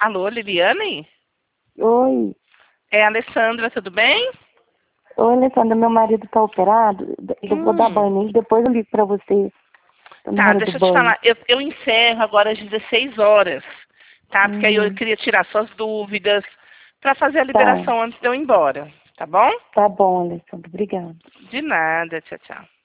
Alô, Liliane? Oi. É a Alessandra, tudo bem? Oi, Alessandra, meu marido tá operado. Eu vou dar banho nele, depois eu ligo pra você. Tô na Tá, hora do deixa eu te banho. falar. Eu encerro agora às 16 horas, tá? Porque aí eu Uhum. queria tirar suas dúvidas para fazer a Tá. liberação antes de eu ir embora, tá bom? Tá bom, Alessandra. Obrigada. De nada, tchau, tchau.